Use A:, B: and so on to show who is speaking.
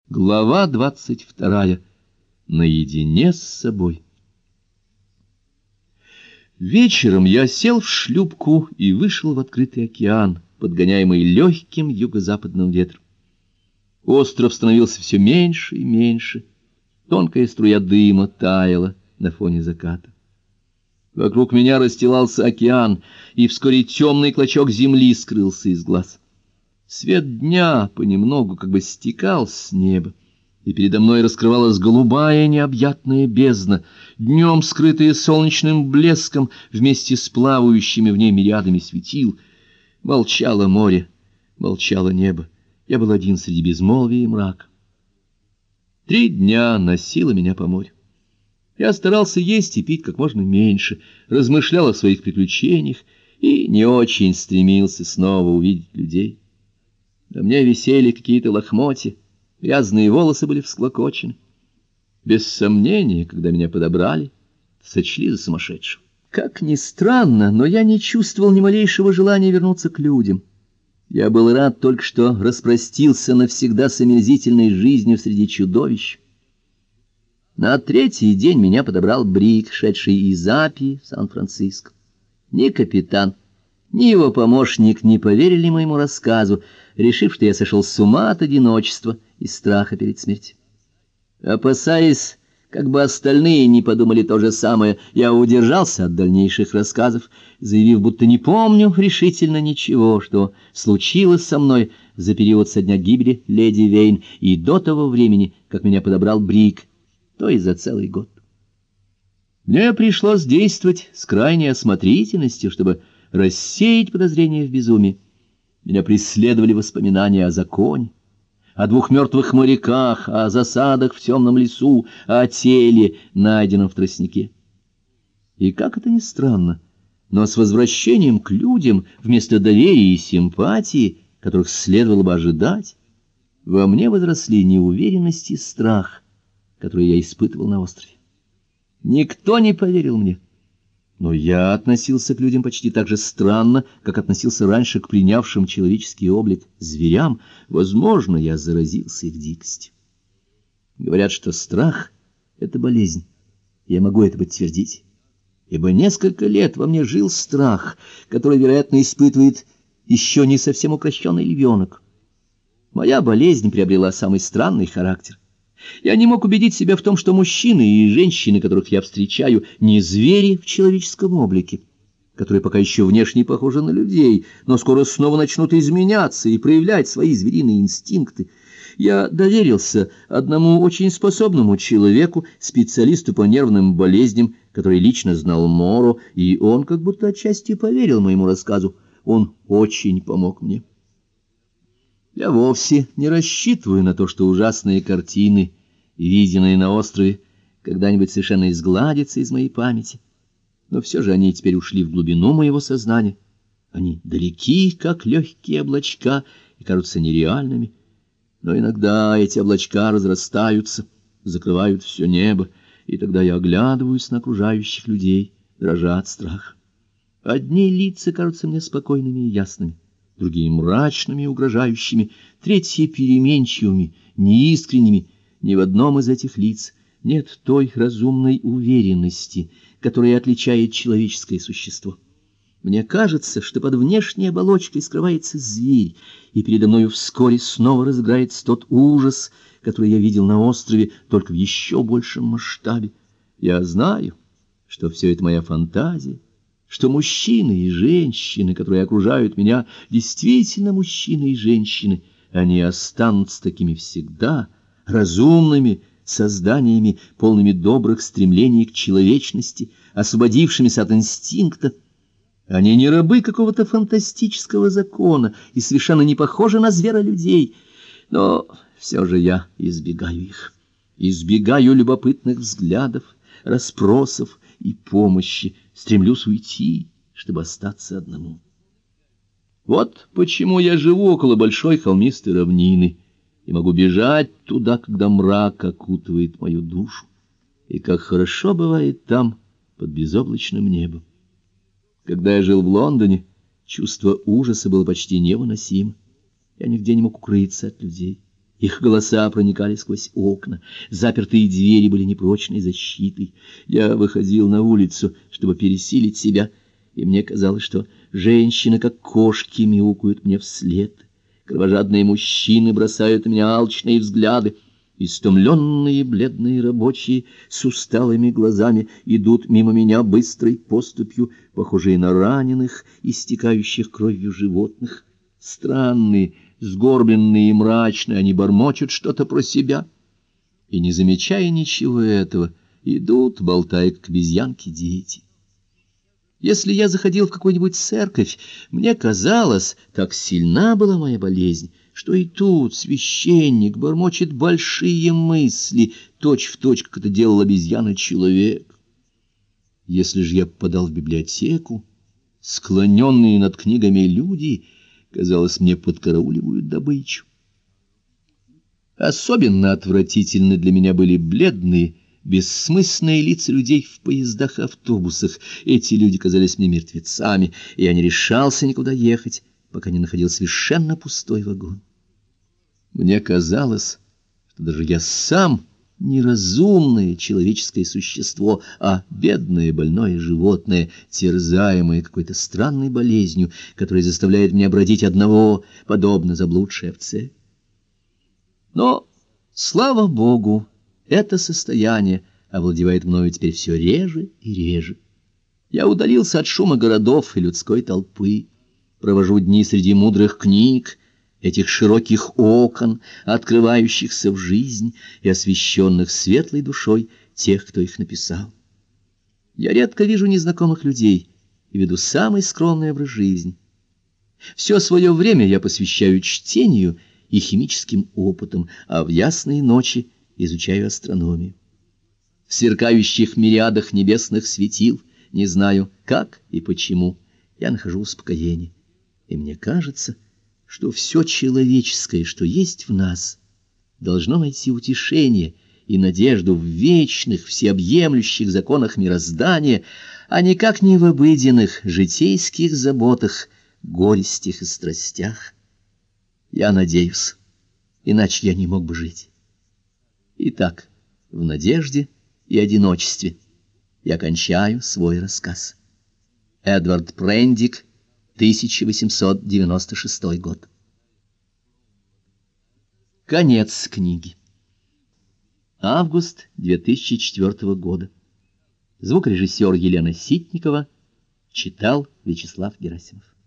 A: Глава 22. Наедине с собой. Вечером я сел в шлюпку и вышел в открытый океан, подгоняемый легким юго-западным ветром. Остров становился все меньше и меньше. Тонкая струя дыма таяла на фоне заката. Вокруг меня расстилался океан, и вскоре темный клочок земли скрылся из глаз. Свет дня понемногу как бы стекал с неба, и передо мной раскрывалась голубая необъятная бездна, днем скрытая солнечным блеском вместе с плавающими в ней мириадами светил. Молчало море, молчало небо. Я был один среди безмолвия и мрака. 3 дня носило меня по морю. Я старался есть и пить как можно меньше, размышлял о своих приключениях и не очень стремился снова увидеть людей. На мне висели какие-то лохмотья, грязные волосы были всклокочены. Без сомнения, когда меня подобрали, сочли за сумасшедшего. Как ни странно, но я не чувствовал ни малейшего желания вернуться к людям. Я был рад только что распростился навсегда с омерзительной жизнью среди чудовищ. На 3-й день меня подобрал Брик, шедший из Апии в Сан-Франциско. Ни капитан, ни его помощник не поверили моему рассказу, решив, что я сошел с ума от одиночества и страха перед смертью. Опасаясь, как бы остальные не подумали то же самое, я удержался от дальнейших рассказов, заявив, будто не помню решительно ничего, что случилось со мной за период со дня гибели леди Вейн и до того времени, как меня подобрал Брик, то есть за целый год. Мне пришлось действовать с крайней осмотрительностью, чтобы рассеять подозрения в безумии. Меня преследовали воспоминания о законе, о 2 мертвых моряках, о засадах в темном лесу, о теле, найденном в тростнике. И как это ни странно, но с возвращением к людям вместо доверия и симпатии, которых следовало бы ожидать, во мне возросли неуверенность и страх, которые я испытывал на острове. Никто не поверил мне. Но я относился к людям почти так же странно, как относился раньше к принявшим человеческий облик зверям. Возможно, я заразился их дикостью. Говорят, что страх — это болезнь. Я могу это подтвердить. Ибо несколько лет во мне жил страх, который, вероятно, испытывает еще не совсем укрощенный львенок. Моя болезнь приобрела самый странный характер. Я не мог убедить себя в том, что мужчины и женщины, которых я встречаю, не звери в человеческом облике, которые пока еще внешне похожи на людей, но скоро снова начнут изменяться и проявлять свои звериные инстинкты. Я доверился одному очень способному человеку, специалисту по нервным болезням, который лично знал Моро, и он как будто отчасти поверил моему рассказу. Он очень помог мне. Я вовсе не рассчитываю на то, что ужасные картины, виденные на острове, когда-нибудь совершенно изгладятся из моей памяти. Но все же они теперь ушли в глубину моего сознания. Они далеки, как легкие облачка, и кажутся нереальными. Но иногда эти облачка разрастаются, закрывают все небо, и тогда я оглядываюсь на окружающих людей, дрожа от страха. Одни лица кажутся мне спокойными и ясными, другие мрачными и угрожающими, третьи переменчивыми, неискренними. Ни в одном из этих лиц нет той разумной уверенности, которая отличает человеческое существо. Мне кажется, что под внешней оболочкой скрывается зверь, и передо мною вскоре снова разыграется тот ужас, который я видел на острове, только в еще большем масштабе. Я знаю, что все это моя фантазия, что мужчины и женщины, которые окружают меня, действительно мужчины и женщины. Они останутся такими всегда, разумными созданиями, полными добрых стремлений к человечности, освободившимися от инстинкта. Они не рабы какого-то фантастического закона и совершенно не похожи на зверолюдей, но все же я избегаю их, избегаю любопытных взглядов, расспросов и помощи, стремлюсь уйти, чтобы остаться одному. Вот почему я живу около большой холмистой равнины и могу бежать туда, когда мрак окутывает мою душу, и как хорошо бывает там, под безоблачным небом. Когда я жил в Лондоне, чувство ужаса было почти невыносимо. Я нигде не мог укрыться от людей. Их голоса проникали сквозь окна, запертые двери были непрочной защитой. Я выходил на улицу, чтобы пересилить себя, и мне казалось, что женщины, как кошки, мяукают мне вслед. Кровожадные мужчины бросают на меня алчные взгляды. Истомленные бледные рабочие с усталыми глазами идут мимо меня быстрой поступью, похожие на раненых, истекающих кровью животных. Странные, сгорбленные и мрачные, они бормочут что-то про себя. И, не замечая ничего этого, идут, болтая, как обезьянки, дети. Если я заходил в какую-нибудь церковь, мне казалось, так сильна была моя болезнь, что и тут священник бормочет большие мысли, точь-в-точь, как это делал обезьяна-человек. Если же я попадал в библиотеку, склоненные над книгами люди, казалось, мне подкарауливают добычу. Особенно отвратительны для меня были бледные, бессмысленные лица людей в поездах и автобусах. Эти люди казались мне мертвецами, и я не решался никуда ехать, пока не находил совершенно пустой вагон. Мне казалось, что даже я сам неразумное человеческое существо, а бедное больное животное, терзаемое какой-то странной болезнью, которая заставляет меня бродить одного, подобно заблудшей овце. Но, слава Богу, это состояние овладевает мною теперь все реже и реже. Я удалился от шума городов и людской толпы, провожу дни среди мудрых книг, этих широких окон, открывающихся в жизнь и освещенных светлой душой тех, кто их написал. Я редко вижу незнакомых людей и веду самый скромный образ жизни. Все свое время я посвящаю чтению и химическим опытам, а в ясные ночи изучаю астрономию. В сверкающих мириадах небесных светил, не знаю как и почему, я нахожу успокоение. И мне кажется, что все человеческое, что есть в нас, должно найти утешение и надежду в вечных, всеобъемлющих законах мироздания, а никак не в обыденных житейских заботах, горестях и страстях. Я надеюсь, иначе я не мог бы жить. Итак, в надежде и одиночестве я кончаю свой рассказ. Эдвард Прендик, 1896 год. Конец книги. Август 2004 года. Звукорежиссер Елена Ситникова читал Вячеслав Герасимов.